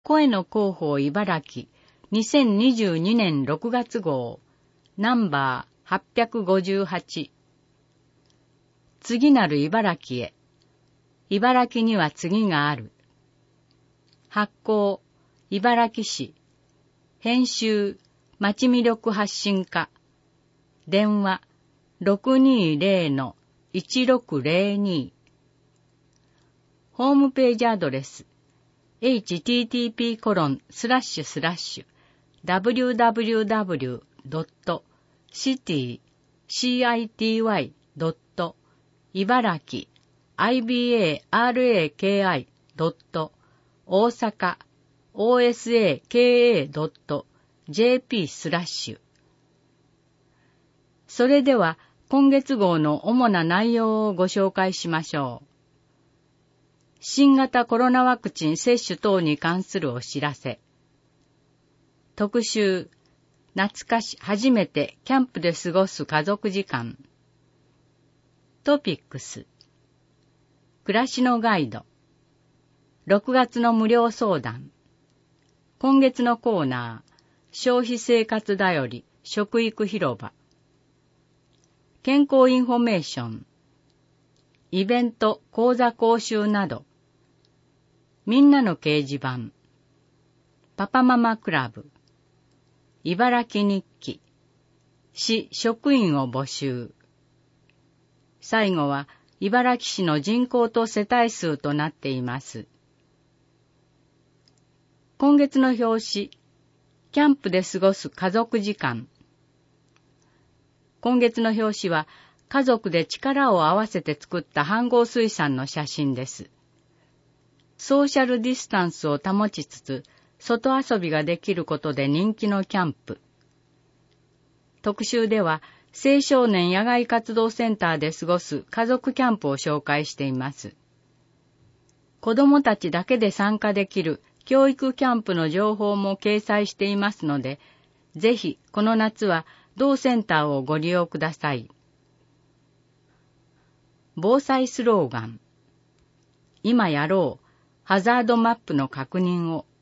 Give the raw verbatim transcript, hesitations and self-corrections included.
声の広報茨城にせんにじゅうにねんろくがつ号ナンバーはっぴゃくごじゅうはち。次なる茨城へ。茨城には次がある。発行茨城市。編集町魅力発信課。電話 ろくにーぜろのいちろくぜろに。ホームページアドレス エイチティーティーピーコロンスラッシュスラッシュダブリューダブリューダブリュードットシティシーアイティーワイドット茨城 アイビーエーアールエーケーアイドット大阪 オーエスエーケーエードットジェーピースラッシュ。それでは今月号の主な内容をご紹介しましょう。新型コロナワクチン接種等に関するお知らせ。特集、懐かし初めてキャンプで過ごす家族時間。トピックス、暮らしのガイド。ろくがつの無料相談。今月のコーナー、消費生活だより食育広場。健康インフォメーション。イベント、講座講習など。みんなの掲示板。パパママクラブ。茨城日記。市職員を募集。最後は茨城市の人口と世帯数となっています。今月の表紙、キャンプで過ごす家族時間。今月の表紙は家族で力を合わせて作った飯合水産の写真です。ソーシャルディスタンスを保ちつつ、外遊びができることで人気のキャンプ。特集では、青少年野外活動センターで過ごす家族キャンプを紹介しています。子どもたちだけで参加できる教育キャンプの情報も掲載していますので、ぜひこの夏は同センターをご利用ください。防災スローガン。今やろう。ハザードマップの確認を。